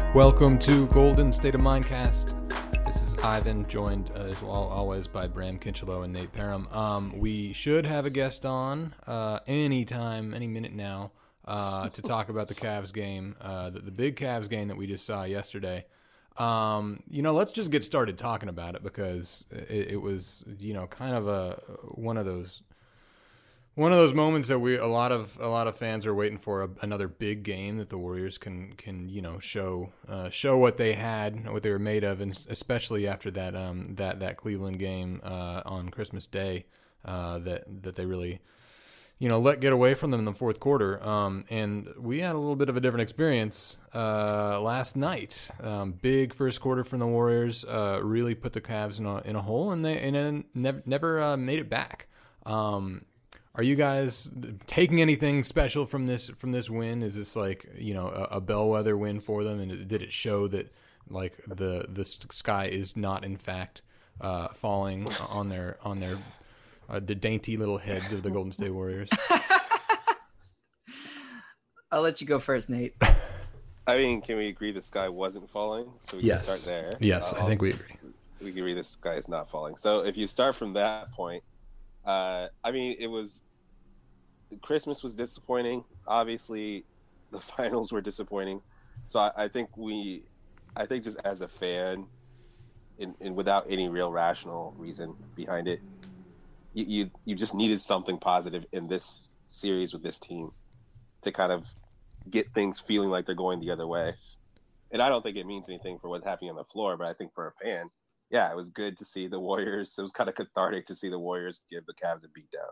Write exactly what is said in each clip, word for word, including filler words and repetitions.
Welcome to Golden State of Mindcast. This is Ivan, joined uh, as well always by Bram Kinchelo and Nate Parham. Um, we should have a guest on uh, any time, any minute now, uh, to talk about the Cavs game, uh, the, the big Cavs game that we just saw yesterday. Um, you know, let's just get started talking about it because it, it was, you know, kind of a one of those. One of those moments that we a lot of a lot of fans are waiting for, a, another big game that the Warriors can can you know show uh, show what they had, what they were made of, and especially after that um, that that Cleveland game uh, on Christmas Day uh, that that they really you know let get away from them in the fourth quarter. Um, and we had a little bit of a different experience uh, last night. Um, big first quarter from the Warriors, uh, really put the Cavs in a in a hole, and they and then never never uh, made it back. Um, Are you guys taking anything special from this from this win? Is this like you know a, a bellwether win for them, and did it show that like the the sky is not in fact uh, falling on their on their uh, the dainty little heads of the Golden State Warriors? I'll let you go first, Nate. I mean, can we agree the sky wasn't falling? So we yes. can start there. Yes, uh, I think we agree. We can agree the sky is not falling. So if you start from that point. Uh, I mean, it was Christmas was disappointing. Obviously, the finals were disappointing. So I, I think we, I think just as a fan, and, and without any real rational reason behind it, you, you you just needed something positive in this series with this team to kind of get things feeling like they're going the other way. And I don't think it means anything for what's happening on the floor, but I think for a fan. Yeah, it was good to see the Warriors. It was kind of cathartic to see the Warriors give the Cavs a beatdown.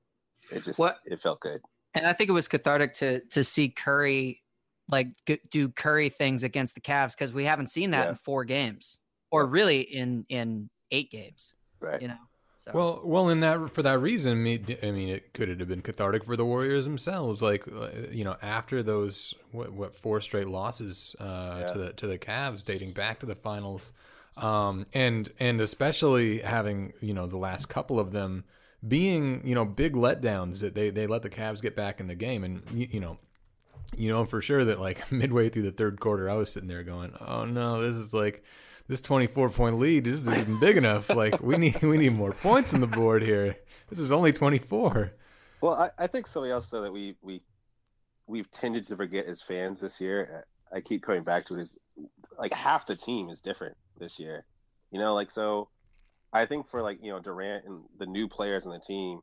It just, what? it felt good. And I think it was cathartic to to see Curry like g- do Curry things against the Cavs because we haven't seen that yeah. in four games, or really in in eight games. Right. You know. So. Well, well, in that for that reason, I mean, it could have been cathartic for the Warriors themselves. Like, you know, after those what, what four straight losses uh, yeah. to the to the Cavs, dating back to the finals. Um, and, and especially having, you know, the last couple of them being, you know, big letdowns that they, they let the Cavs get back in the game. And, you, you know, you know, for sure that like midway through the third quarter, I was sitting there going, oh no, this is like this twenty-four point lead. This isn't big enough. Like we need, we need more points on the board here. This is only twenty-four. Well, I, I think something else though that we, we, we've tended to forget as fans this year. I keep coming back to it is like half the team is different this year, you know, like, so I think for like, you know, Durant and the new players on the team,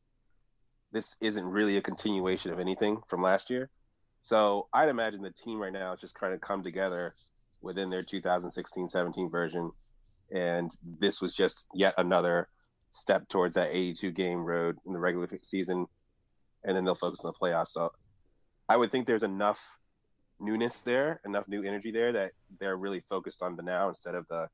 this isn't really a continuation of anything from last year. So I'd imagine the team right now is just trying to come together within their two thousand sixteen seventeen version. And this was just yet another step towards that eighty-two game road in the regular season. And then they'll focus on the playoffs. So I would think there's enough newness there, enough new energy there that they're really focused on the now instead of the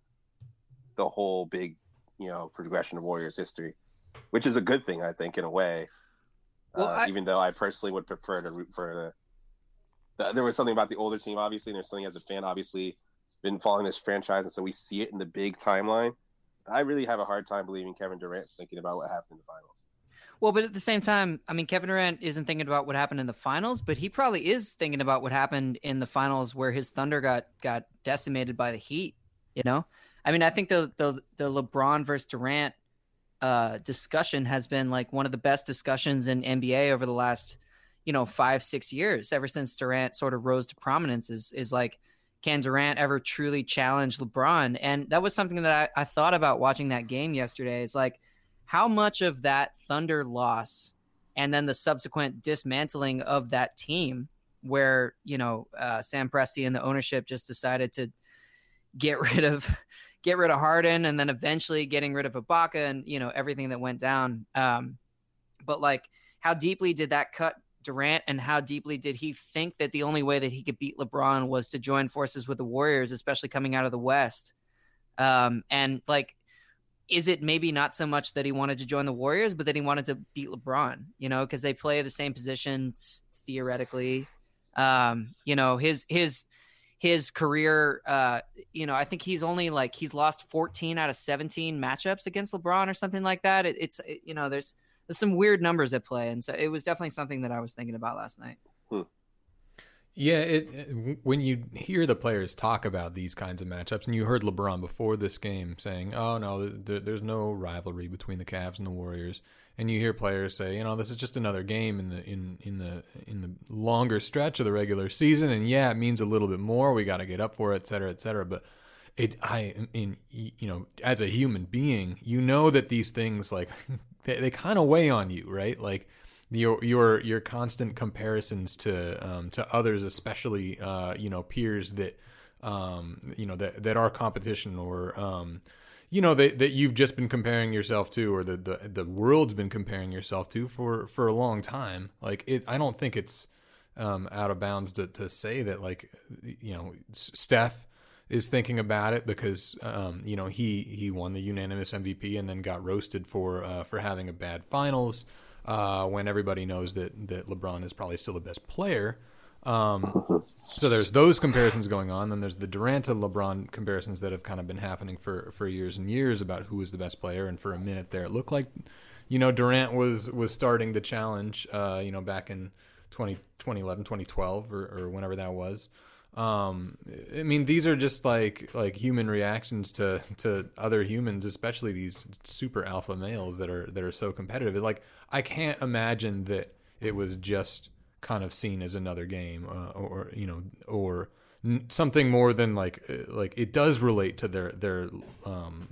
the whole big, you know, progression of Warriors history, which is a good thing, I think, in a way. Well, uh, I... Even though I personally would prefer to root for the, the. There was something about the older team, obviously, and there's something as a fan, obviously, been following this franchise, and so we see it in the big timeline. I really have a hard time believing Kevin Durant's thinking about what happened in the finals. Well, but at the same time, I mean, Kevin Durant isn't thinking about what happened in the finals, but he probably is thinking about what happened in the finals where his Thunder got got decimated by the Heat, you know? I mean, I think the the, the LeBron versus Durant uh, discussion has been like one of the best discussions in N B A over the last, you know, five, six years, ever since Durant sort of rose to prominence is, is like, can Durant ever truly challenge LeBron? And that was something that I, I thought about watching that game yesterday. It's like, how much of that Thunder loss and then the subsequent dismantling of that team where, you know, uh, Sam Presti and the ownership just decided to get rid of get rid of Harden and then eventually getting rid of Ibaka and, you know, everything that went down. Um, but like, how deeply did that cut Durant, and how deeply did he think that the only way that he could beat LeBron was to join forces with the Warriors, especially coming out of the West? Um, and like, is it maybe not so much that he wanted to join the Warriors, but that he wanted to beat LeBron, you know, because they play the same positions theoretically. Um, you know, his his his career, uh, you know, I think he's only like he's lost fourteen out of seventeen matchups against LeBron or something like that. It, it's, it, you know, there's there's some weird numbers at play. And so it was definitely something that I was thinking about last night. Hmm. Yeah, it, it when you hear the players talk about these kinds of matchups, and you heard LeBron before this game saying, "Oh no, there, there's no rivalry between the Cavs and the Warriors," and you hear players say, "You know, this is just another game in the in in the in the longer stretch of the regular season, and yeah, it means a little bit more. We got to get up for it, et cetera, et cetera." But it, I, in you know, as a human being, you know that these things like they, they kind of weigh on you, right? Like. Your your your constant comparisons to um, to others, especially uh, you know peers that um, you know that that are competition, or um, you know that that you've just been comparing yourself to, or the, the the world's been comparing yourself to for, for a long time. Like it, I don't think it's um, out of bounds to, to say that like you know Steph is thinking about it because um, you know he he won the unanimous M V P and then got roasted for uh, for having a bad finals. Uh, when everybody knows that, that LeBron is probably still the best player. Um, so there's those comparisons going on. Then there's the Durant to LeBron comparisons that have kind of been happening for, for years and years about who is the best player. And for a minute there, it looked like, you know, Durant was, was starting to challenge, uh, you know, back in twenty eleven, twenty twelve or, or whenever that was. Um, I mean, these are just like like human reactions to, to other humans, especially these super alpha males that are that are so competitive. Like, I can't imagine that it was just kind of seen as another game, uh, or you know, or n- something more than like like it does relate to their their um,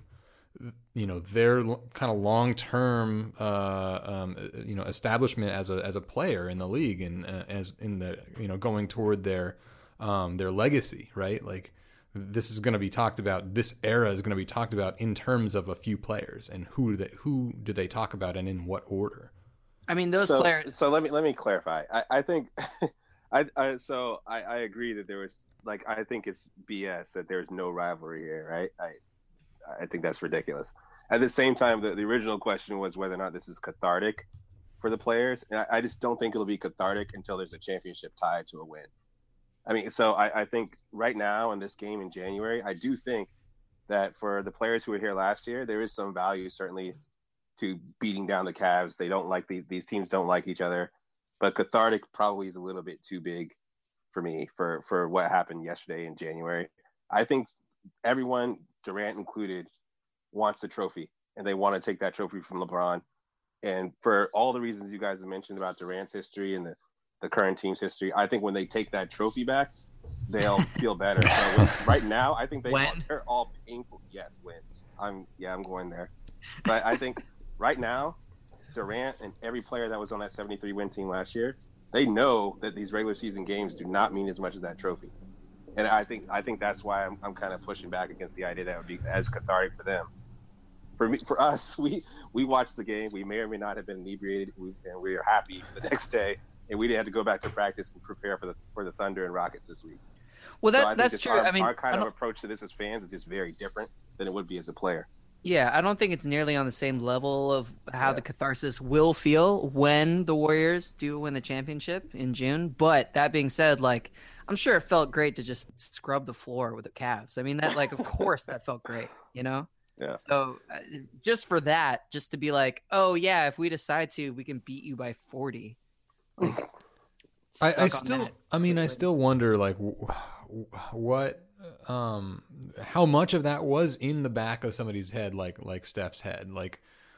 you know their kind of long term uh, um, you know establishment as a as a player in the league and uh, as in the you know going toward their Um, their legacy, right? Like this is going to be talked about. This era is going to be talked about in terms of a few players, and who do they, who do they talk about, and in what order? I mean, those so, players. So let me let me clarify. I, I think, I, I so I, I agree that there was like I think it's B S that there's no rivalry here, right? I I think that's ridiculous. At the same time, the, the original question was whether or not this is cathartic for the players, and I, I just don't think it'll be cathartic until there's a championship tied to a win. I mean, so I, I think right now in this game in January, I do think that for the players who were here last year, there is some value certainly to beating down the Cavs. They don't like the, these teams don't like each other, but cathartic probably is a little bit too big for me for, for what happened yesterday in January. I think everyone, Durant included, wants the trophy and they want to take that trophy from LeBron. And for all the reasons you guys have mentioned about Durant's history and the, the current team's history, I think when they take that trophy back, they'll feel better. So right now, I think they when? are, they're all painful. Yes, when I'm yeah, I'm going there. But I think right now, Durant and every player that was on that seventy-three win team last year, they know that these regular season games do not mean as much as that trophy. And I think I think that's why I'm I'm kind of pushing back against the idea that would be as cathartic for them. For me, for us, we we watched the game. We may or may not have been inebriated, we, and we are happy for the next day. And we didn't have to go back to practice and prepare for the for the Thunder and Rockets this week. Well, that so that's true. Our, I mean, our kind I of approach to this as fans is just very different than it would be as a player. Yeah, I don't think it's nearly on the same level of how Yeah. the catharsis will feel when the Warriors do win the championship in June. But that being said, like, I'm sure it felt great to just scrub the floor with the Cavs. I mean, that, like, of course that felt great, you know? Yeah. So uh, just for that, just to be like, oh, yeah, if we decide to, we can beat you by forty. Like, I, I suck on still, that. I mean, I still wonder, like, wh- what, um, how much of that was in the back of somebody's head, like, like Steph's head, like,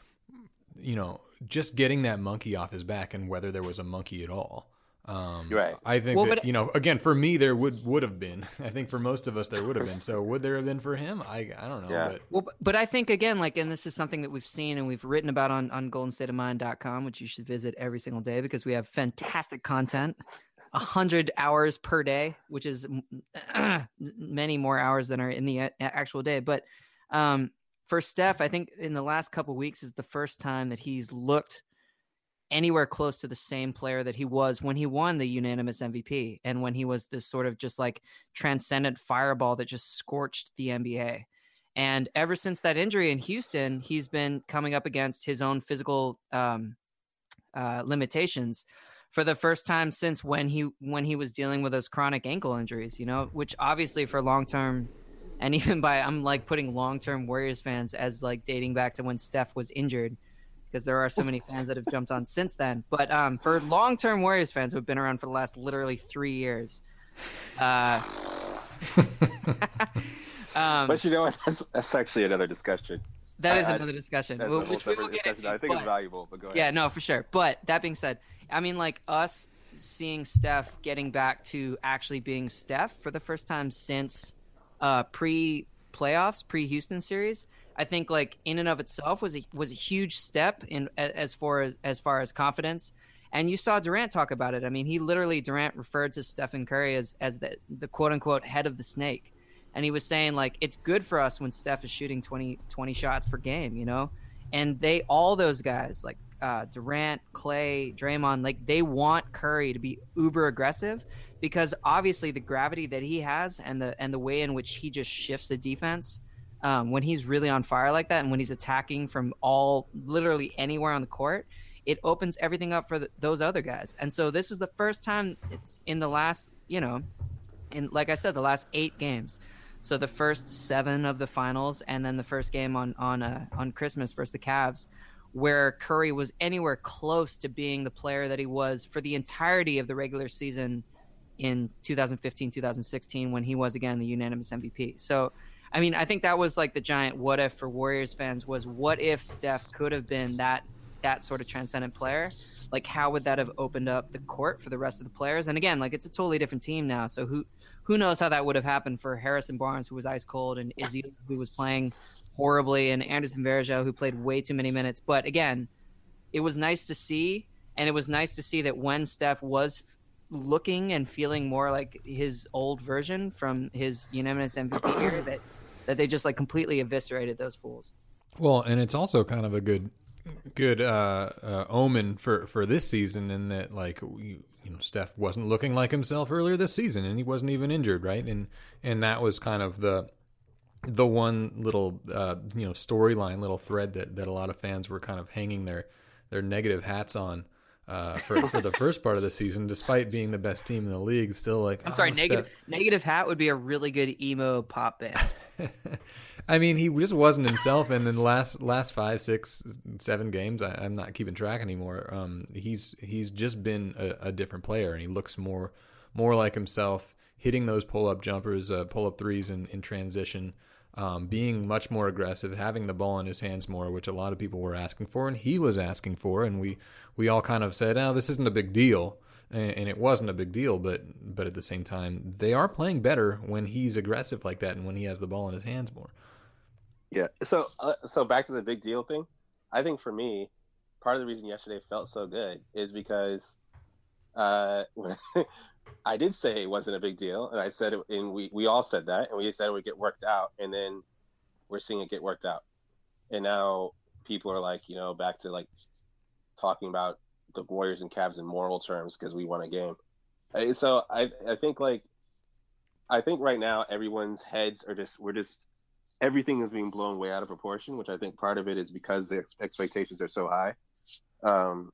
you know, just getting that monkey off his back, and whether there was a monkey at all. Um, You're right. I think Well, that, but- you know, again, for me, there would would have been. I think for most of us, there would have been. So would there have been for him? I I don't know. Yeah. But Well, but- but I think, again, like, and this is something that we've seen and we've written about on, on golden state of mind dot com, which you should visit every single day because we have fantastic content, one hundred hours per day, which is m- many more hours than are in the a- actual day. But um, for Steph, I think in the last couple weeks is the first time that he's looked anywhere close to the same player that he was when he won the unanimous M V P and when he was this sort of just like transcendent fireball that just scorched the N B A. And ever since that injury in Houston, he's been coming up against his own physical um, uh, limitations for the first time since when he when he was dealing with those chronic ankle injuries, you know, which obviously for long-term, and even by, I'm like putting long-term Warriors fans as like dating back to when Steph was injured, because there are so many fans that have jumped on since then. But um, for long-term Warriors fans who have been around for the last literally three years, Uh, um, but you know what? That's, that's actually another discussion. That is I, another discussion, that's well, a whole which we will separate get discussion. into. I think but, it's valuable, but go ahead. Yeah, no, for sure. But that being said, I mean, like us seeing Steph getting back to actually being Steph for the first time since uh, pre-playoffs, pre-Houston series, I think like in and of itself was a was a huge step in as far as as far as confidence. And you saw Durant talk about it. I mean, he literally Durant referred to Stephen Curry as as the the quote unquote head of the snake. And he was saying, like, it's good for us when Steph is shooting twenty, twenty shots per game, you know? And they, all those guys, like uh, Durant, Clay, Draymond, like, they want Curry to be uber aggressive because obviously the gravity that he has and the and the way in which he just shifts the defense um, when he's really on fire like that and when he's attacking from all, literally anywhere on the court, it opens everything up for the, those other guys. And so this is the first time it's in the last, you know, in, like I said, the last eight games. So the first seven of the finals, and then the first game on on uh, on Christmas versus the Cavs, where Curry was anywhere close to being the player that he was for the entirety of the regular season in two thousand fifteen, two thousand sixteen, when he was again the unanimous M V P. So, I mean, I think that was like the giant what if for Warriors fans was what if Steph could have been that that sort of transcendent player? Like, how would that have opened up the court for the rest of the players? And again, like, it's a totally different team now. So who who knows how that would have happened for Harrison Barnes, who was ice cold, and Izzy, who was playing horribly, and Anderson Varejao, who played way too many minutes. But again, it was nice to see, and it was nice to see that when Steph was f- looking and feeling more like his old version from his unanimous M V P year, that, that they just like completely eviscerated those fools. Well, and it's also kind of a good good uh, uh, omen for, for this season in that, like, you, you know, Steph wasn't looking like himself earlier this season, and he wasn't even injured, right? And and that was kind of the the one little uh, you know storyline, little thread that, that a lot of fans were kind of hanging their their negative hats on uh, for for the first part of the season, despite being the best team in the league. Still, like, I'm sorry, oh, negative Steph. negative hat would be a really good emo pop band. I mean, he just wasn't himself, and in the last last five, six, seven games, I, I'm not keeping track anymore. Um, he's he's just been a, a different player, and he looks more more like himself, hitting those pull up jumpers, uh, pull up threes in, in transition, um, being much more aggressive, having the ball in his hands more, which a lot of people were asking for, and he was asking for, and we we all kind of said, "Oh, this isn't a big deal." And it wasn't a big deal, but but at the same time, they are playing better when he's aggressive like that and when he has the ball in his hands more. Yeah. So uh, so back to the big deal thing. I think for me, part of the reason yesterday felt so good is because uh, I did say it wasn't a big deal, and I said it, and we, we all said that, and we said it would get worked out, and then we're seeing it get worked out, and now people are like, you know, back to like talking about the Warriors and Cavs in moral terms because we won a game. So I I think like I think right now everyone's heads are just we're just everything is being blown way out of proportion, which I think part of it is because the ex- expectations are so high, um,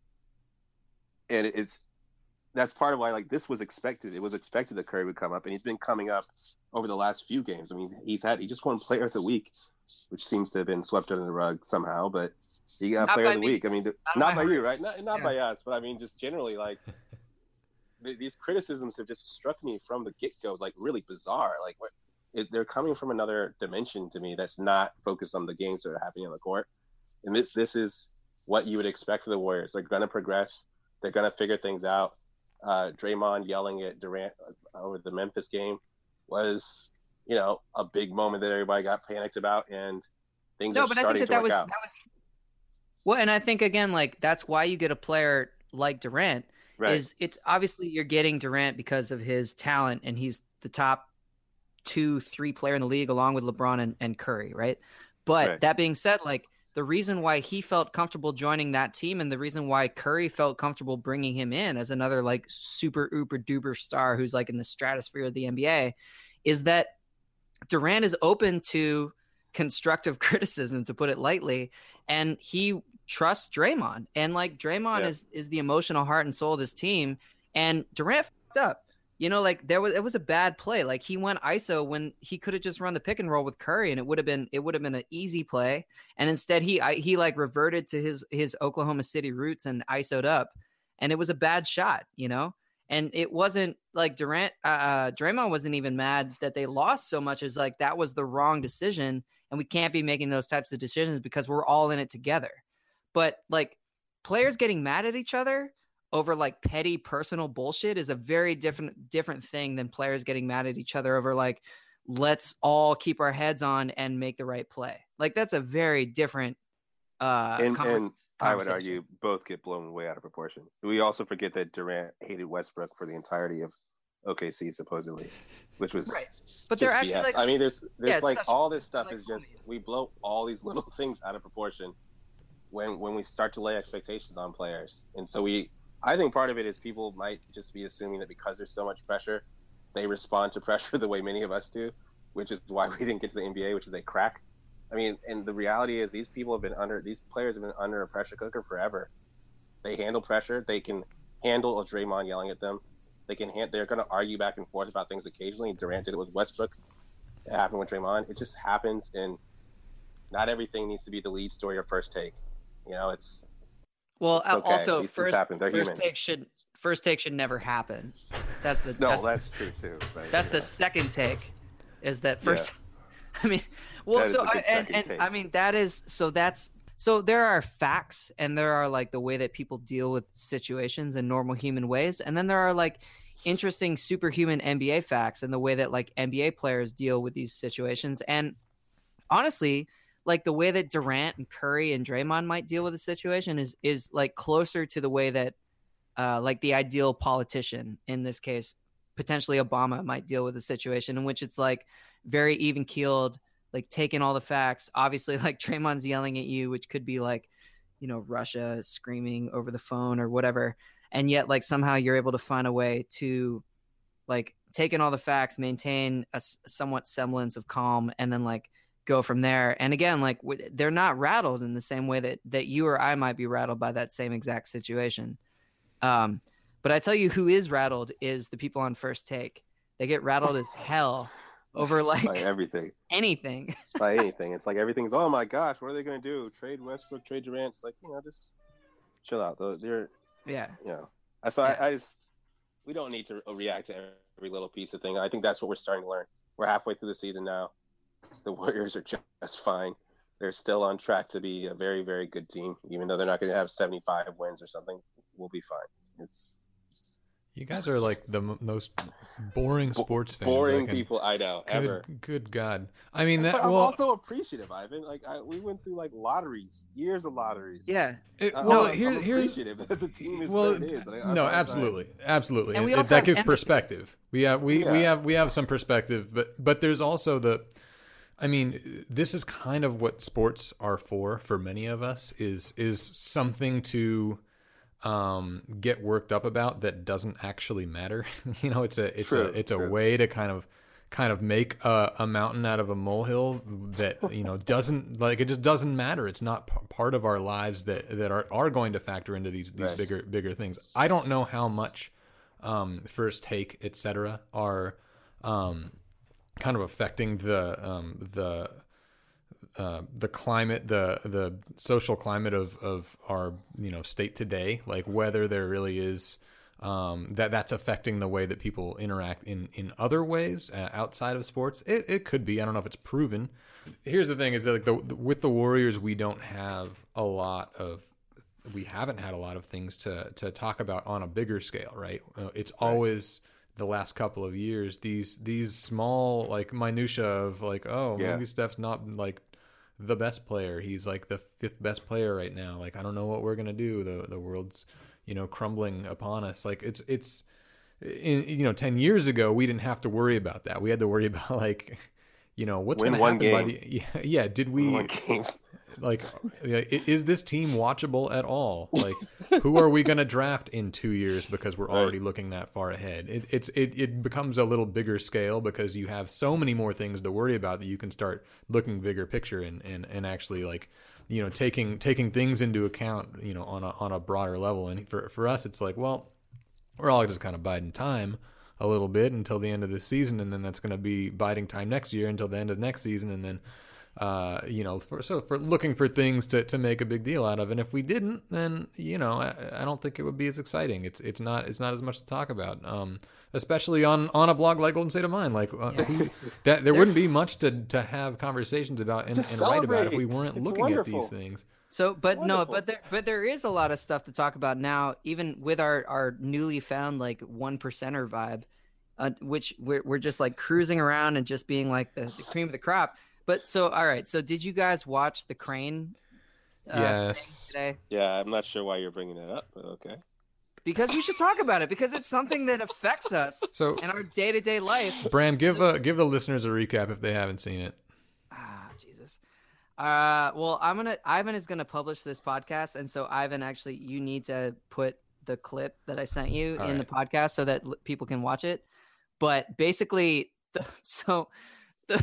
and it's that's part of why like this was expected. It was expected that Curry would come up, and he's been coming up over the last few games. I mean, he's, he's had he just won Player of the Week, which seems to have been swept under the rug somehow, but. He got not Player of the me. Week. I mean, not, not by you, right? Not not yeah. by us, but I mean, just generally, like these criticisms have just struck me from the get-go as like really bizarre. Like, what, it, they're coming from another dimension to me that's not focused on the games that are happening on the court. And this this is what you would expect for the Warriors. They're going to progress. They're going to figure things out. Uh, Draymond yelling at Durant over the Memphis game was, you know, a big moment that everybody got panicked about, and things no, are but starting I think that to that work was, out. That was well, and I think again, like that's why you get a player like Durant. Right. Is it's obviously you're getting Durant because of his talent, and he's the top two, three player in the league, along with LeBron and, and Curry, right? But right. that being said, like the reason why he felt comfortable joining that team, and the reason why Curry felt comfortable bringing him in as another like super uber duper star who's like in the stratosphere of the N B A, is that Durant is open to constructive criticism, to put it lightly, and he trusts Draymond, and like Draymond yeah. is is the emotional heart and soul of this team, and Durant fucked up. You know, like there was it was a bad play. Like he went I S O when he could have just run the pick and roll with Curry, and it would have been it would have been an easy play. And instead, he I, he like reverted to his his Oklahoma City roots and I S O'd up, and it was a bad shot. You know, And it wasn't like Durant, uh, Draymond wasn't even mad that they lost so much as like that was the wrong decision. And we can't be making those types of decisions because we're all in it together. But like players getting mad at each other over like petty personal bullshit is a very different, different thing than players getting mad at each other over like, let's all keep our heads on and make the right play. Like that's a very different, uh, and, com- and I would argue both get blown way out of proportion. We also forget that Durant hated Westbrook for the entirety of O K C supposedly, which was right. But they're actually B S. like, I mean, there's there's yeah, like such, all this stuff like, is just we blow all these little things out of proportion when when we start to lay expectations on players, and so we. I think part of it is people might just be assuming that because there's so much pressure, they respond to pressure the way many of us do, which is why we didn't get to the N B A, which is they crack. I mean, and the reality is these people have been under, these players have been under a pressure cooker forever. They handle pressure. They can handle a Draymond yelling at them. They can hand, they're going to argue back and forth about things occasionally. Durant did it with Westbrook. It happened with Draymond. It just happens, and not everything needs to be the lead story or first take. You know, it's well. it's okay. Also, These first happen. They're first humans. take should first take should never happen. That's the no, that's, that's true too. But, that's yeah. the second take. Is that first? Yeah. I mean, well, That is so a good I, and second and take. I mean that is so that's so there are facts and there are like the way that people deal with situations in normal human ways, and then there are like interesting superhuman N B A facts and the way that like N B A players deal with these situations. And honestly, like the way that Durant and Curry and Draymond might deal with a situation is is like closer to the way that uh, like the ideal politician, in this case, potentially Obama, might deal with a situation in which it's like very even keeled, like taking all the facts. Obviously, like Draymond's yelling at you, which could be like, you know, Russia screaming over the phone or whatever. And yet like somehow you're able to find a way to like take in all the facts, maintain a s- somewhat semblance of calm, and then like go from there. And again, like w- they're not rattled in the same way that, that you or I might be rattled by that same exact situation. Um, but I tell you who is rattled is the people on First Take. They get rattled as hell over like by everything. anything. By anything. It's like everything's, oh my gosh, what are they going to do? Trade Westbrook, trade Durant? It's like, you know, just chill out. They're, Yeah. you know. So Yeah. I, I just, we don't need to react to every little piece of thing. I think that's what we're starting to learn. We're halfway through the season now. The Warriors are just fine. They're still on track to be a very, very good team, even though they're not going to have seventy-five wins or something. We'll be fine. It's You guys are like the m- most boring sports fans. boring I can- people I know Good, ever. good God! I mean that. But I'm well, also appreciative, Ivan. Like I, we went through like lotteries, years of lotteries. Yeah. it- Uh, well, I'm, here, I'm here's appreciative that the team is well, what it is. I, I, no, I, absolutely, absolutely, And we It- also that have gives empathy. perspective. We have we, we Yeah. have we have some perspective, but but there's also the. I mean, this is kind of what sports are for. For many of us, is is something to um, get worked up about that doesn't actually matter. you know, it's a it's True, a it's true. a way to kind of kind of make a, a mountain out of a molehill that you know doesn't like it just doesn't matter. It's not p- part of our lives that that are are going to factor into these these Right. bigger bigger things. I don't know how much um, First Take, et cetera, are um, kind of affecting the um, the uh, the climate, the the social climate of, of our you know state today. Like whether there really is um, that that's affecting the way that people interact in in other ways uh, outside of sports. It it could be. I don't know if it's proven. Here's the thing: is that like the, with the Warriors, we don't have a lot of. We haven't had a lot of things to to talk about on a bigger scale, right? Uh, it's always the last couple of years these these small like minutia of like, oh, Yeah. maybe Steph's not like the best player. He's like the fifth best player right now. Like I don't know what we're gonna do. The the world's you know crumbling upon us. Like it's it's in, you know ten years ago we didn't have to worry about that. We had to worry about like you know what's Win gonna one happen by game. the yeah, yeah did we One game. like i- is this team watchable at all? Like who are we going to draft in two years because we're already looking that far ahead? It, it's it, it becomes a little bigger scale because you have so many more things to worry about that you can start looking bigger picture and, and, and actually like you know taking taking things into account you know on a on a broader level. And for for us it's like, well, we're all just kind of biding time a little bit until the end of the season, and then that's going to be biding time next year until the end of next season, and then Uh, you know, for, so for looking for things to, to make a big deal out of, and if we didn't, then you know, I, I don't think it would be as exciting. It's it's not it's not as much to talk about, um, especially on, on a blog like Golden State of Mind. Like uh, who, that, there wouldn't be much to, to have conversations about and, and write about if we weren't it's looking wonderful. at these things. So, but Wonderful. no, but there, but there is a lot of stuff to talk about now, even with our, our newly found like one percenter vibe, uh, which we're we're just like cruising around and just being like the, the cream of the crop. But so, all right. So, did you guys watch the Crane? Uh, Yes. thing today? Yeah, I'm not sure why you're bringing that up, but okay. Because we should talk about it because it's something that affects us So, in our day to day life. Bram, give uh, give the listeners a recap if they haven't seen it. Ah, Jesus. Uh, well, I'm gonna. Ivan is gonna publish this podcast, and so Ivan, actually, you need to put the clip that I sent you All in right. the podcast so that l- people can watch it. But basically, the, so the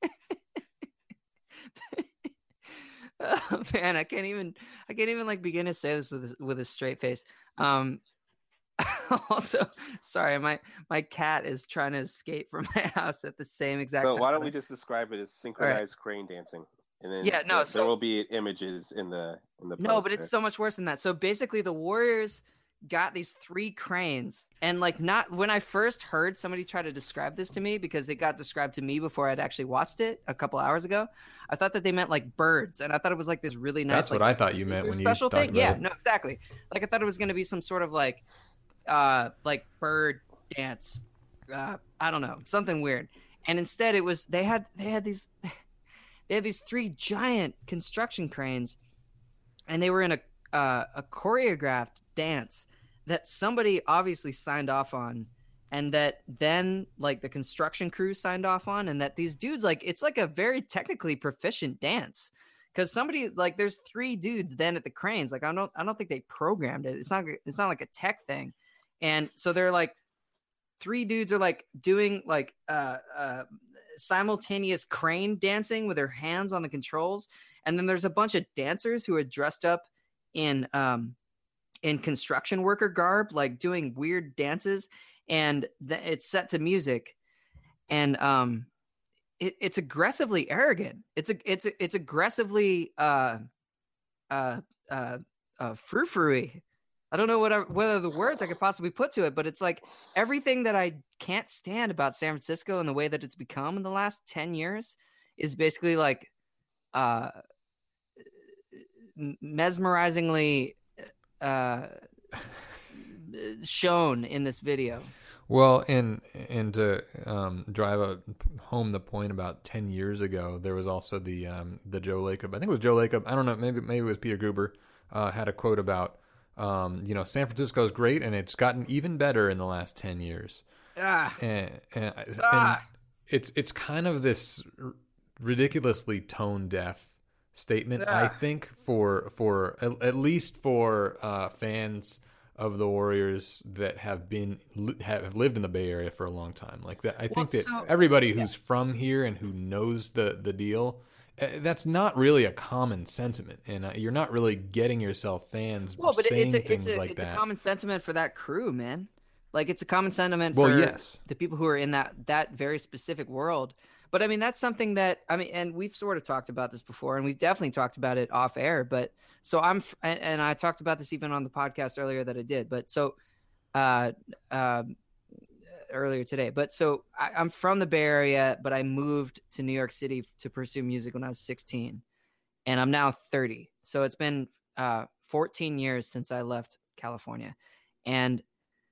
oh, man, I can't even. I can't even like begin to say this with a, with a straight face. Um. Also, sorry, my my cat is trying to escape from my house at the same exact So time. why don't we just describe it as synchronized crane dancing, and then Yeah, no, there, so- there will be images in the in the No, post but there. it's so much worse than that. So basically, the Warriors got these three cranes, and like not when I first heard somebody try to describe this to me, because it got described to me before I'd actually watched it a couple hours ago. I thought that they meant like birds, and I thought it was like this really nice. That's like, what I thought you meant when you special talked thing. about Yeah, it. no, exactly. Like I thought it was going to be some sort of like, uh, like bird dance. Uh, I don't know, something weird. And instead, it was they had they had these they had these three giant construction cranes, and they were in a uh, a choreographed dance that somebody obviously signed off on, and that then like the construction crew signed off on, and that these dudes like it's like a very technically proficient dance. Because somebody like there's three dudes then at the cranes. Like I don't I don't think they programmed it. It's not it's not like a tech thing. And so they're like three dudes are like doing like uh uh simultaneous crane dancing with their hands on the controls. And then there's a bunch of dancers who are dressed up in um in construction worker garb, like doing weird dances, and th- it's set to music. And um It, it's aggressively arrogant. It's a, it's a, it's aggressively uh, uh, uh, uh, frou-frou-y. I don't know what are, what are the words I could possibly put to it, but it's like everything that I can't stand about San Francisco and the way that it's become in the last ten years is basically like uh, mesmerizingly uh, shown in this video. Well, and and to um, drive a, home the point about ten years ago, there was also the um, the Joe Lacob. I think it was Joe Lacob. I don't know. Maybe maybe it was Peter Guber. Uh, had a quote about um, you know San Francisco is great and it's gotten even better in the last ten years. Ah, And, and, Ah. and it's it's kind of this r- ridiculously tone deaf statement. I Ah. think for for at, at least for uh, fans of the Warriors that have been have lived in the Bay Area for a long time, like that. I Well, think that so- everybody who's from here and who knows the the deal, uh, that's not really a common sentiment, and uh, you're not really getting yourself fans well, but saying it's a, things it's a, like it's that. a common sentiment for that crew, man. Like it's a common sentiment Well, for yes. the people who are in that that very specific world. But I mean, that's something that I mean, and we've sort of talked about this before, and we've definitely talked about it off air. But so I'm, f- and, and I talked about this even on the podcast earlier that I did. But so, uh, um, earlier today. But so I, I'm from the Bay Area, but I moved to New York City to pursue music when I was sixteen, and I'm now thirty. So it's been uh, fourteen years since I left California, and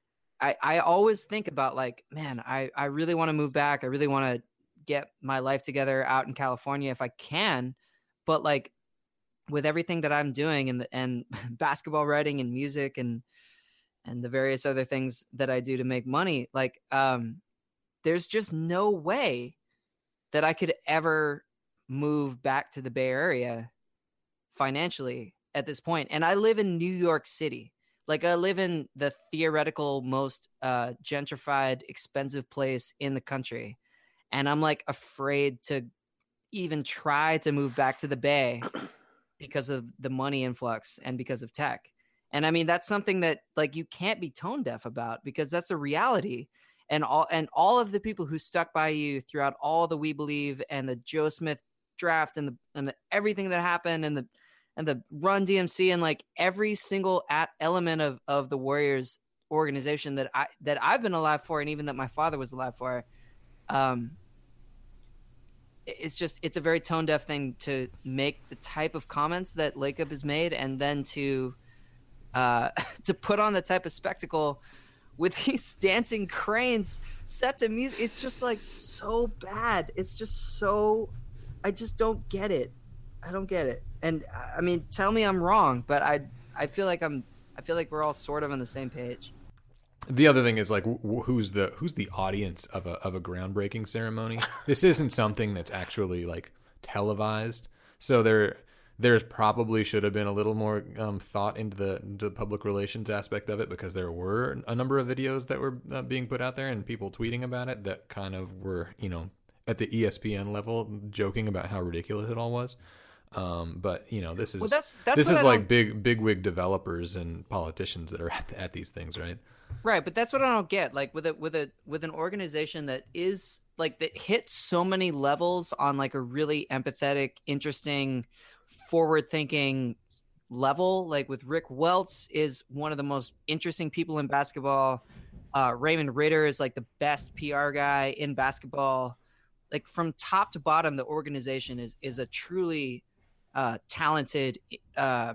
I, I always think about like, man, I, I really want to move back. I really want to get my life together out in California if I can. But like with everything that I'm doing and the, and basketball writing and music and and the various other things that I do to make money, like um, there's just no way that I could ever move back to the Bay Area financially at this point. And I live in New York City. Like I live in the theoretical most uh, gentrified, expensive place in the country. And I'm like afraid to even try to move back to the Bay because of the money influx and because of tech. And I mean, that's something that like you can't be tone deaf about because that's a reality. And all and all of the people who stuck by you throughout all the We Believe and the Joe Smith draft and the and the, everything that happened and the and the Run D M C and like every single at element of of the Warriors organization that I that I've been alive for, and even that my father was alive for. Um, it's just it's a very tone deaf thing to make the type of comments that Lacob has made, and then to uh, to put on the type of spectacle with these dancing cranes set to music. It's just like so bad. It's just so, I just don't get it. I don't get it. And I mean, tell me I'm wrong, but I I feel like I'm I feel like we're all sort of on the same page. The other thing is like, wh- who's the who's the audience of a of a groundbreaking ceremony? This isn't something that's actually like televised, so there there's probably should have been a little more um, thought into the, into the public relations aspect of it, because there were a number of videos that were uh, being put out there and people tweeting about it that kind of were, you know, at the E S P N level, joking about how ridiculous it all was. Um, but you know, this is well, that's, that's this is I like don't... big bigwig developers and politicians that are at, at these things, right? Right, but that's what I don't get. Like with a with a with an organization that is like that hits so many levels on like a really empathetic, interesting, forward-thinking level. Like with Rick Welts is one of the most interesting people in basketball. Uh, Raymond Ritter is like the best P R guy in basketball. Like from top to bottom, the organization is is a truly uh, talented. Uh,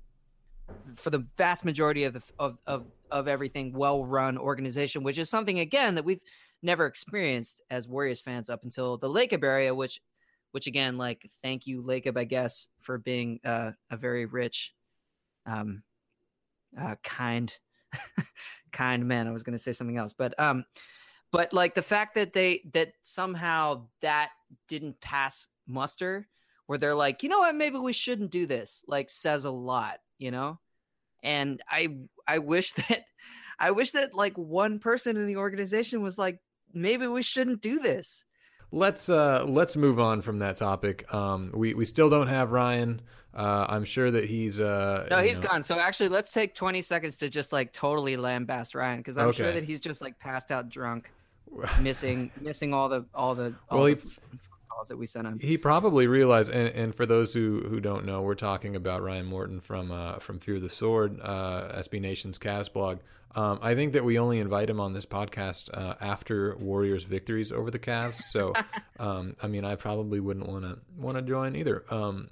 for the vast majority of the of of of everything, well-run organization, which is something again that we've never experienced as Warriors fans up until the Lacob area, which which again, like, thank you, Lacob, I guess, for being uh, a very rich, um, uh, kind, kind man. I was going to say something else, but um, but like the fact that they that somehow that didn't pass muster, where they're like, you know what, maybe we shouldn't do this, like, says a lot, you know. And I I wish that I wish that like one person in the organization was like, maybe we shouldn't do this. Let's uh let's move on from that topic. Um, we we still don't have Ryan. Uh, I'm sure that he's uh no he's know... gone. So actually, let's take twenty seconds to just like totally lambast Ryan, because I'm okay. sure that he's just like passed out drunk, missing missing all the all the all well, the he... f- calls that we sent him. He probably realized, and, and for those who, who don't know, we're talking about Ryan Morton from uh, from Fear the Sword, uh, S B Nation's Cavs blog. Um, I think that we only invite him on this podcast uh, after Warriors victories over the Cavs. So, um, I mean, I probably wouldn't want to want to join either. Um,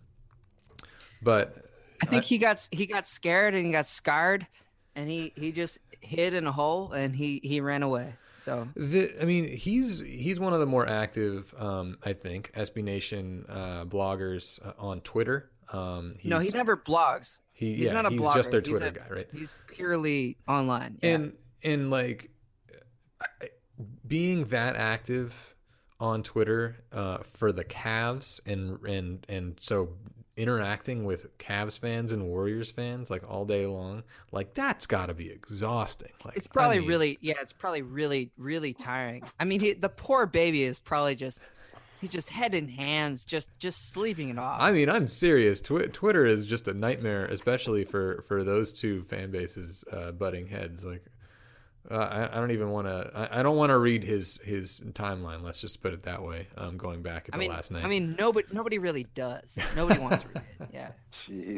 but I think I, he got he got scared and he got scarred, and he, he just hid in a hole and he, he ran away. So the, I mean, he's he's one of the more active, um, I think, S B Nation uh, bloggers uh, on Twitter. Um, no, he never blogs. He, he's yeah, not a he's blogger. just their He's Twitter a, guy, right? He's purely online. Yeah. And and like I, being that active on Twitter uh, for the Cavs, and and and so interacting with Cavs fans and Warriors fans like all day long, like that's got to be exhausting. Like it's probably I mean, really, yeah, it's probably really, really tiring. I mean, he, the poor baby is probably just, he's just head in hands, just, just sleeping it off. I mean, I'm serious. Twi- Twitter is just a nightmare, especially for, for those two fan bases uh, butting heads. Like, uh, I, I don't even want to. I, I don't want to read his his timeline. Let's just put it that way. Um, going back at I the mean, last night. I mean, nobody nobody really does. Nobody wants to read it. Yeah. Jeez.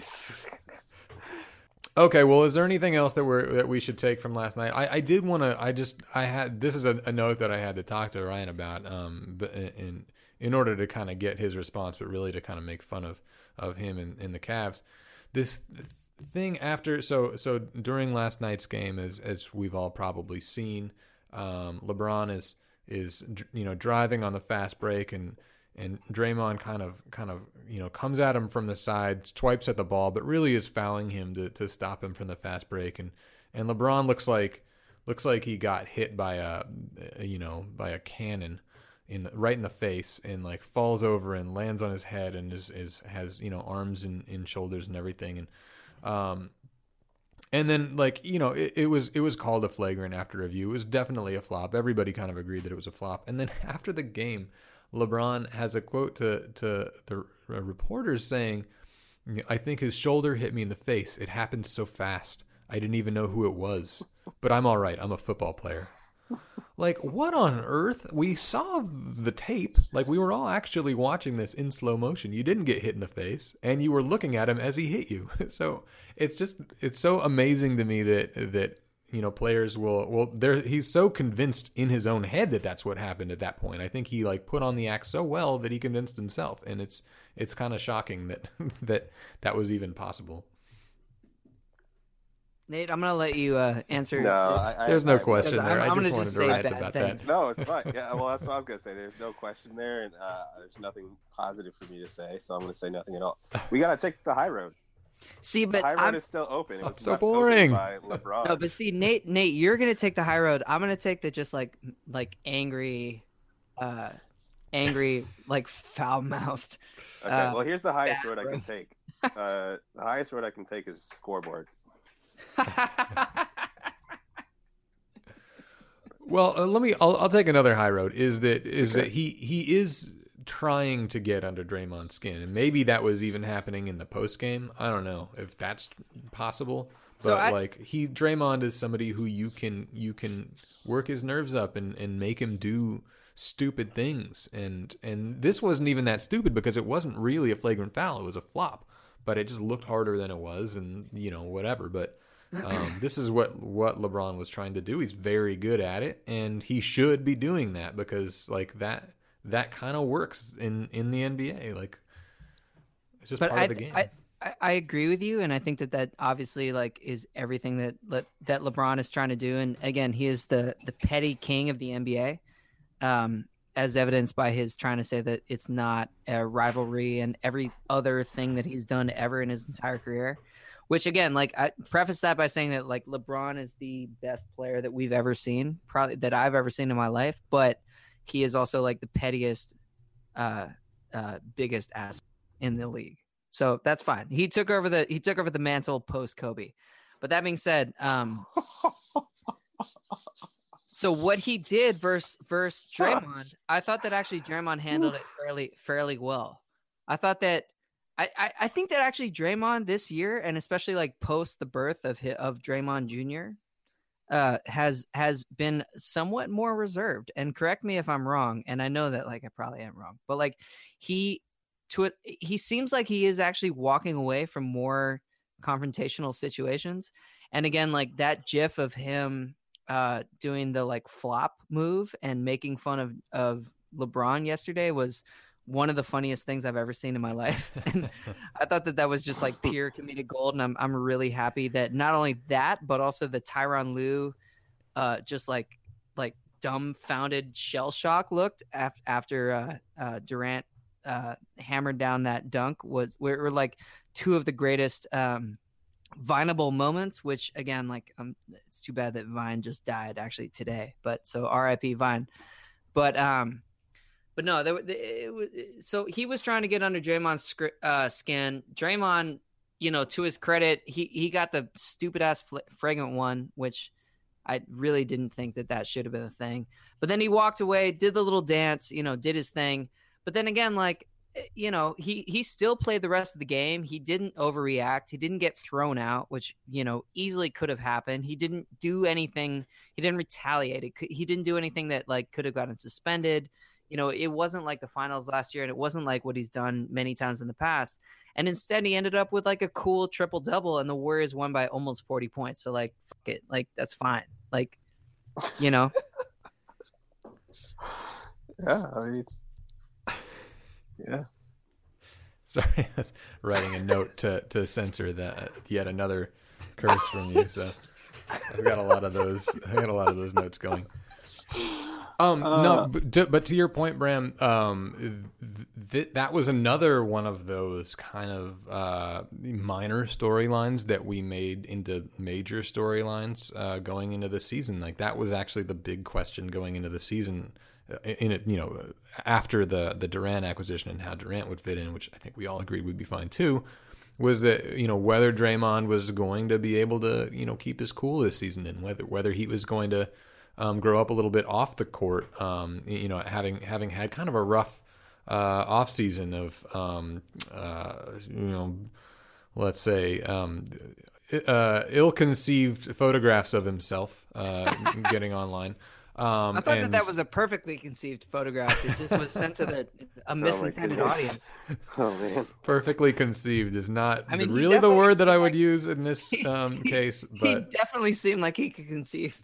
Okay, well, is there anything else that we're that we should take from last night? I, I did want to. I just I had this is a, a note that I had to talk to Ryan about. Um, but in in order to kind of get his response, but really to kind of make fun of of him and, and the Cavs. This thing after so so during last night's game, as as we've all probably seen, um, LeBron is is you know driving on the fast break, and and Draymond kind of kind of you know comes at him from the side, swipes at the ball, but really is fouling him to, to stop him from the fast break, and and LeBron looks like looks like he got hit by a, a you know by a cannon in right in the face, and like falls over and lands on his head, and is, is has you know arms and, and shoulders and everything, and um and then like you know it, it was it was called a flagrant after review. It was definitely a flop. Everybody kind of agreed that it was a flop. And then after the game, LeBron has a quote to to the reporters saying, "I think his shoulder hit me in the face. It happened so fast. I didn't even know who it was. But I'm all right. I'm a football player." Like, what on earth? We saw the tape. Like, we were all actually watching this in slow motion. You didn't get hit in the face, and you were looking at him as he hit you. So it's just, it's so amazing to me that, that you know, players will, well, there. he's so convinced in his own head that that's what happened at that point. I think he, like, put on the act so well that he convinced himself. And it's, it's kind of shocking that, that that was even possible. Nate, I'm gonna let you uh, answer. No, this. I, There's no I, question I'm- there. I'm I just gonna wanted just to say rant bad about things. that. No, it's fine. Yeah, well, that's what I was gonna say. There's no question there, and uh, there's nothing positive for me to say, so I'm gonna say nothing at all. We gotta take the high road. See, The but high road I'm is still open. It was Oh, so left open boring. by LeBron. no, but see, Nate, Nate, you're gonna take the high road. I'm gonna take the just like like angry, uh, angry like foul mouthed. Okay, uh, well, here's the highest bad road I can road. take. Uh, the highest road I can take is scoreboard. Well, uh, let me. I'll, I'll take another high road. Is that is that he he is trying to get under Draymond's skin, and maybe that was even happening in the post game. I don't know if that's possible. But So I- like he Draymond is somebody who you can you can work his nerves up and, and make him do stupid things, and and this wasn't even that stupid because it wasn't really a flagrant foul. It was a flop, but it just looked harder than it was, and you know whatever. But um, this is what what LeBron was trying to do. He's very good at it, and he should be doing that because like that that kind of works in, in the N B A. Like it's just But part I, of the game. I, I I agree with you, and I think that that obviously like is everything that Le, that LeBron is trying to do. And again, he is the the petty king of the N B A, um, as evidenced by his trying to say that it's not a rivalry and every other thing that he's done ever in his entire career. Which again, like I preface that by saying that like LeBron is the best player that we've ever seen, probably that I've ever seen in my life, but he is also like the pettiest, uh, uh, biggest ass in the league. So that's fine. He took over the he took over the mantle post Kobe. But that being said, um, so what he did versus versus Draymond, I thought that actually Draymond handled it fairly fairly well. I thought that I, I, I think that actually Draymond this year, and especially like post the birth of hi- of Draymond Junior, uh, has has been somewhat more reserved. And correct me if I'm wrong, and I know that like I probably am wrong, but like he to it, he seems like he is actually walking away from more confrontational situations. And again, like that GIF of him uh, doing the like flop move and making fun of of LeBron yesterday was one of the funniest things I've ever seen in my life. And I thought that that was just like pure comedic gold. And I'm, I'm really happy that not only that, but also the Tyronn Lue, uh, just like, like dumbfounded shell shock looked af- after, uh, uh, Durant, uh, hammered down that dunk was, were, were like two of the greatest, um, Vineable moments, which again, like, um, it's too bad that Vine just died actually today, but so R I P Vine, but, um, But no, there, it was, so he was trying to get under Draymond's uh, skin. Draymond, you know, to his credit, he, he got the stupid ass fl- fragrant one, which I really didn't think that that should have been a thing. But then he walked away, did the little dance, you know, did his thing. But then again, like, you know, he, he still played the rest of the game. He didn't overreact. He didn't get thrown out, which, you know, easily could have happened. He didn't do anything. He didn't retaliate. It could, he didn't do anything that like could have gotten suspended. You know, it wasn't like the finals last year, and it wasn't like what he's done many times in the past. And instead, he ended up with like a cool triple double, and the Warriors won by almost forty points. So, like, fuck it, like that's fine. Like, you know, Yeah, I mean, yeah. Sorry, I was writing a note to, to censor that yet another curse from you. So I've got a lot of those. I got a lot of those notes going. Um, Uh, no, but to, but to your point, Bram, um, th- that was another one of those kind of uh, minor storylines that we made into major storylines uh, going into the season. Like that was actually the big question going into the season. In it, you know, after the the Durant acquisition and how Durant would fit in, which I think we all agreed would be fine too, was that you know whether Draymond was going to be able to you know keep his cool this season and whether whether he was going to um, grow up a little bit off the court. Um, you know, having having had kind of a rough uh, off season of um, uh, you know, let's say. Um, uh, ill-conceived photographs of himself uh, getting online. Um, I thought and, that that was a perfectly conceived photograph. It just was sent to the a misintended goodness. audience. Oh man. perfectly conceived is not I mean, he really the definitely word that I would like- use in this um, case, He but definitely seemed like he could conceive.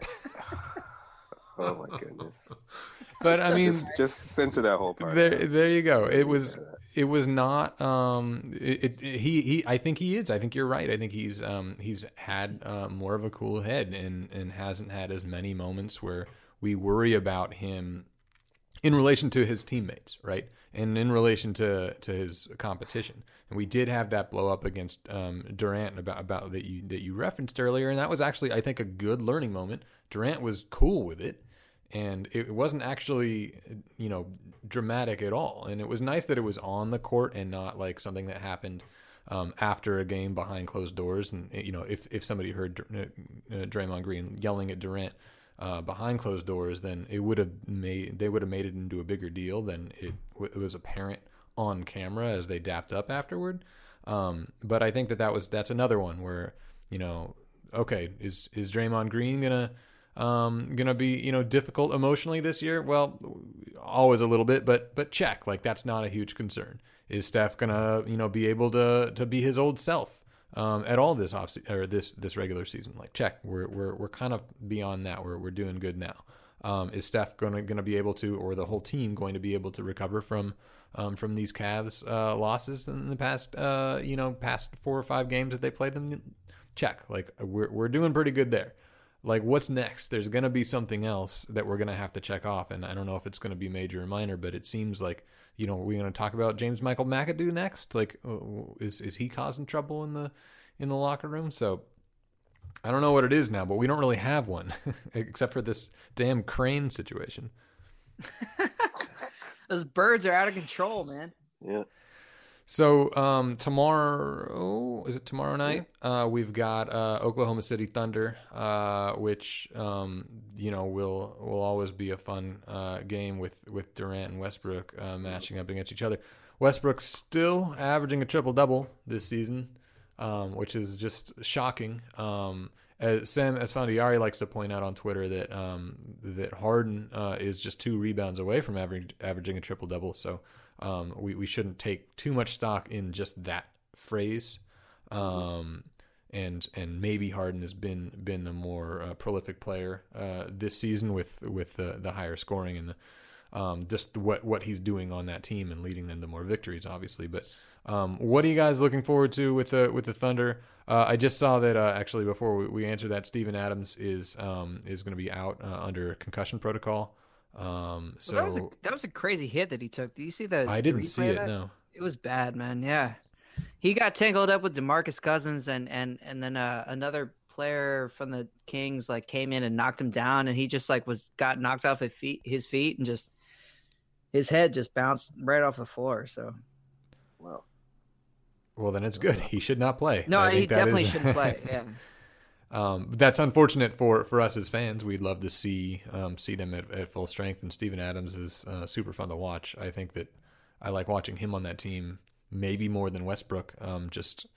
Oh my goodness. but I mean, Just, just censor that whole part. there, out. there you go. It Leave was, that. it was not. Um, it, it, he, he. I think he is. I think you're right. I think he's, um, he's had uh, more of a cool head and and hasn't had as many moments where we worry about him in relation to his teammates, right, and in relation to to his competition. And we did have that blow up against um, Durant about about that you that you referenced earlier, and that was actually, I think, a good learning moment. Durant was cool with it. And it wasn't actually, you know, dramatic at all. And it was nice that it was on the court and not like something that happened um, after a game behind closed doors. And, you know, if, if somebody heard uh, Draymond Green yelling at Durant uh, behind closed doors, then it would have made, they would have made it into a bigger deal than it, it was apparent on camera as they dapped up afterward. Um, but I think that that was, that's another one where, you know, okay, is, is Draymond Green going to, Um, gonna be, you know, difficult emotionally this year? Well, always a little bit, but but check. Like, that's not a huge concern. Is Steph gonna, you know, be able to to be his old self um, at all this off or this this regular season? Like, check. We're we're we're kind of beyond that. We're we're doing good now. Um, is Steph gonna gonna be able to, or the whole team going to be able to recover from um, from these Cavs uh, losses in the past, uh, you know, past four or five games that they played them? Check. Like, we're we're doing pretty good there. Like, what's next? There's going to be something else that we're going to have to check off, and I don't know if it's going to be major or minor, but it seems like, you know, we're going to talk about James Michael McAdoo next. Like, is is he causing trouble in the in the locker room? So I don't know what it is now, but we don't really have one except for this damn crane situation. Those birds are out of control, man. Yeah. So um, tomorrow, is it tomorrow night? Uh, we've got uh, Oklahoma City Thunder, uh, which um, you know will will always be a fun uh, game with with Durant and Westbrook uh, matching up against each other. Westbrook's still averaging a triple double this season, um, which is just shocking. Um, as Sam Esfandiari likes to point out on Twitter that um, that Harden uh, is just two rebounds away from average, averaging a triple double. So. Um, we, we shouldn't take too much stock in just that phrase. Um, and and maybe Harden has been been the more uh, prolific player uh, this season with with the, the higher scoring and the, um, just what what he's doing on that team and leading them to more victories, obviously. But um, what are you guys looking forward to with the with the Thunder? Uh, I just saw that uh, actually before we, we answer that, Steven Adams is um, is going to be out uh, under concussion protocol. Um, so Well, that was a that was a crazy hit that he took. Do you see the? I didn't the see replay of it. that? No. It was bad, man. Yeah, he got tangled up with DeMarcus Cousins, and and and then uh, another player from the Kings like came in and knocked him down, and he just like was got knocked off his feet, his feet, and just his head just bounced right off the floor. So, Wow. Well, then it's good. He should not play. no, I he think that definitely is- shouldn't play. Yeah. Um, but that's unfortunate for, for us as fans. We'd love to see um, see them at, at full strength. And Steven Adams is uh, super fun to watch. I think that I like watching him on that team maybe more than Westbrook. Um, just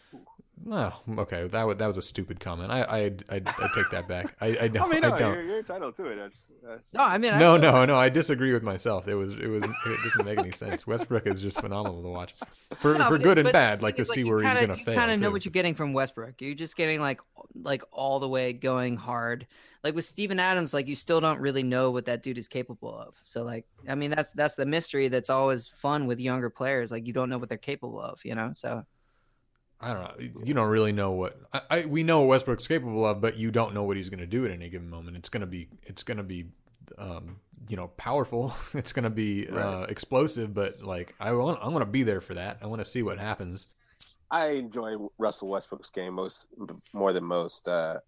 no, okay, that was that was a stupid comment. I I I, I take that back. I, I don't. I mean, no, I don't. You're, you're entitled to it. That's, that's... No, I mean, I, No, no, no. I disagree with myself. It was, it was, it doesn't make any sense. Westbrook is just phenomenal to watch, for No, for but- good and but bad. the Like thing to is, see you where kinda, he's going to you fail. kind of know too. what you're getting from Westbrook. You're just getting like like all the way going hard. Like with Steven Adams, like you still don't really know what that dude is capable of. So like, I mean, that's that's the mystery that's always fun with younger players. Like you don't know what they're capable of, you know. So I don't know. You don't really know what I, I we know what Westbrook's capable of, but you don't know what he's going to do at any given moment. It's going to be it's going to be um, you know, powerful. It's going to be Right. uh, explosive, but like I want I want to be there for that. I want to see what happens. I enjoy Russell Westbrook's game most more than most. Uh,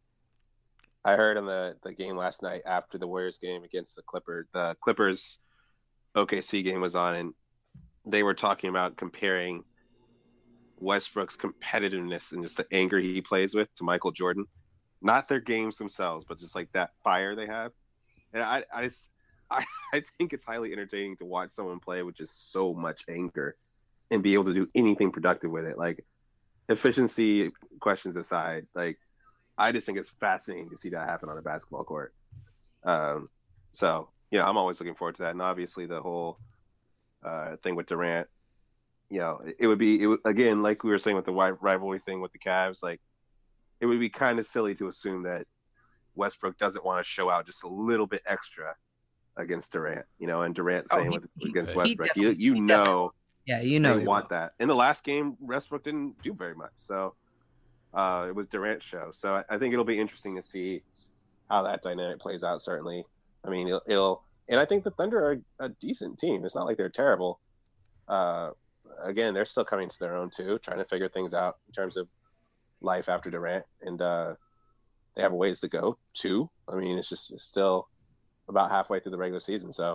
I heard on the, the game last night after the Warriors game against the Clippers, the Clippers O K C game was on, and they were talking about comparing Westbrook's competitiveness and just the anger he plays with to Michael Jordan. Not their games themselves, but just like that fire they have. And I, I just, I, I think it's highly entertaining to watch someone play with just so much anger and be able to do anything productive with it. Like, efficiency questions aside, like, I just think it's fascinating to see that happen on a basketball court. Um, so you know, I'm always looking forward to that, and obviously the whole uh, thing with Durant. You know, it, it would be it would, again, like we were saying with the wi- rivalry thing with the Cavs, like it would be kind of silly to assume that Westbrook doesn't want to show out just a little bit extra against Durant, you know, and Durant Oh, saying he- with, he- against he Westbrook, you definitely- you he know Yeah, you know they he want will. that. In the last game, Westbrook didn't do very much, so uh, it was Durant's show. So I, I think it'll be interesting to see how that dynamic plays out. Certainly, I mean, it'll, it'll and I think the Thunder are a decent team. It's not like they're terrible. Uh, again, they're still coming to their own too, trying to figure things out in terms of life after Durant, and uh, they have a ways to go too. I mean, it's just it's still about halfway through the regular season, so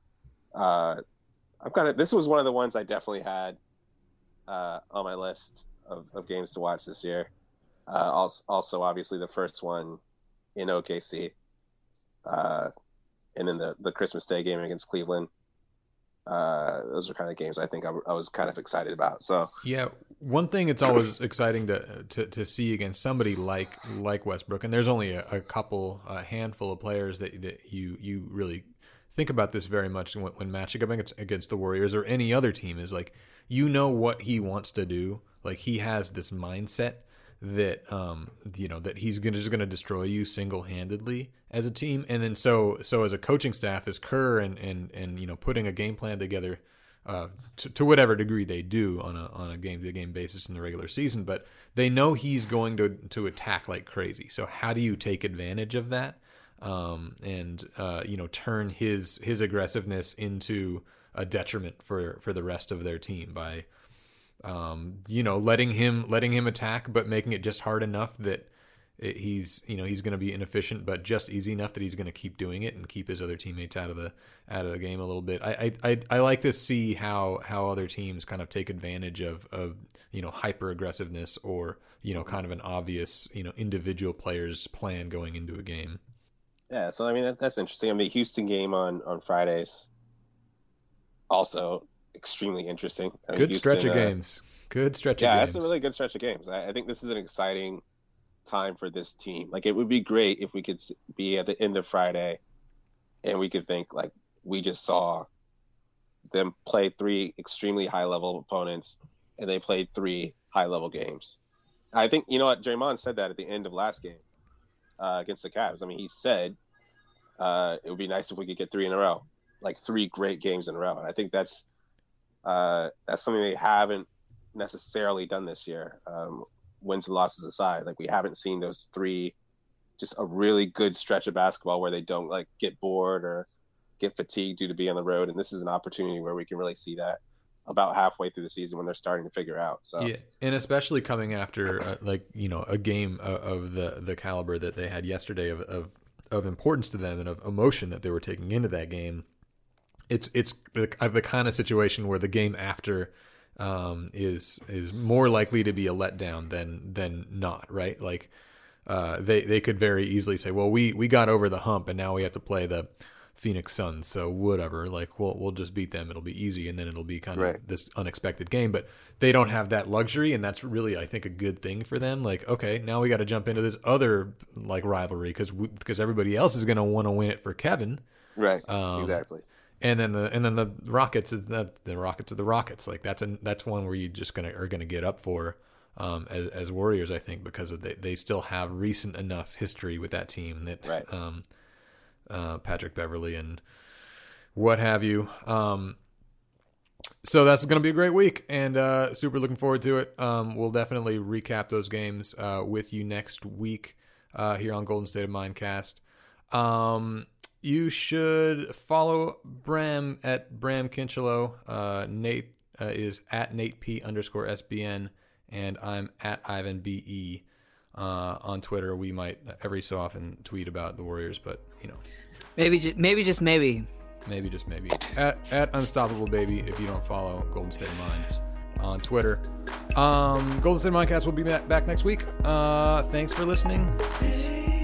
uh, I'm kind of. This was one of the ones I definitely had uh, on my list of, of games to watch this year. Uh, also, also, obviously, the first one in O K C, uh, and then the the Christmas Day game against Cleveland. Uh, those are kind of games I think I, I was kind of excited about. So Yeah, one thing it's always exciting to, to to see against somebody like like Westbrook, and there's only a, a couple, a handful of players that, that you you really think about this very much when, when matching up against, against the Warriors or any other team, is like, you know what he wants to do. Like, he has this mindset that um you know that he's gonna just gonna destroy you single-handedly as a team, and then so so as a coaching staff, as Kerr and and and you know putting a game plan together uh to, to whatever degree they do on a on a game to game basis in the regular season, but they know he's going to to attack like crazy. So how do you take advantage of that um and uh you know turn his his aggressiveness into a detriment for for the rest of their team by Um, you know, letting him letting him attack, but making it just hard enough that it, he's you know he's going to be inefficient, but just easy enough that he's going to keep doing it and keep his other teammates out of the out of the game a little bit. I I I, I like to see how how other teams kind of take advantage of of you know hyper aggressiveness or you know kind of an obvious you know individual player's plan going into a game. yeah, so I mean that, that's interesting. I mean, Houston game on on Fridays also extremely interesting. I mean, Good Houston, stretch of uh, games. Good stretch Yeah, of games. that's a really good stretch of games. I, I think this is an exciting time for this team. Like, it would be great if we could s- be at the end of Friday and we could think, like, we just saw them play three extremely high-level opponents and they played three high-level games. I think, you know what, Draymond said that at the end of last game uh, against the Cavs. I mean, he said uh, it would be nice if we could get three in a row, like three great games in a row. And I think that's uh, that's something they haven't necessarily done this year. Um, wins and losses aside, like we haven't seen those three, just a really good stretch of basketball where they don't like get bored or get fatigued due to being on the road. And this is an opportunity where we can really see that about halfway through the season when they're starting to figure out. So yeah, and especially coming after uh, like you know a game of, of the the caliber that they had yesterday of, of of importance to them and of emotion that they were taking into that game. It's it's the, the kind of situation where the game after um, is is more likely to be a letdown than than not, right? Like uh, they they could very easily say, well, we we got over the hump and now we have to play the Phoenix Suns, so whatever. Like we'll we'll just beat them. It'll be easy, and then it'll be kind of Right. this unexpected game. But they don't have that luxury, and that's really, I think, a good thing for them. Like, okay, now we got to jump into this other like rivalry because because everybody else is going to want to win it for Kevin. right, Um, exactly. And then the and then the Rockets is the the Rockets are the Rockets. Like that's a that's one where you just gonna are gonna get up for um, as as Warriors, I think, because of they they still have recent enough history with that team that Right. um, uh, Patrick Beverly and what have you. Um, so that's going to be a great week, and uh, super looking forward to it. Um, we'll definitely recap those games uh, with you next week uh, here on Golden State of Mindcast. Um, you should follow Bram at Bram Kinchelo. Uh, Nate uh, is at Nate P underscore S B N, and I'm at Ivan B E uh, on Twitter. We might every so often tweet about the Warriors, but you know, Maybe, ju- maybe just maybe. maybe just maybe at at Unstoppable Baby if you don't follow Golden State of Mind on Twitter. Um, Golden State of Mindcast will be back back next week. Uh, thanks for listening. Peace.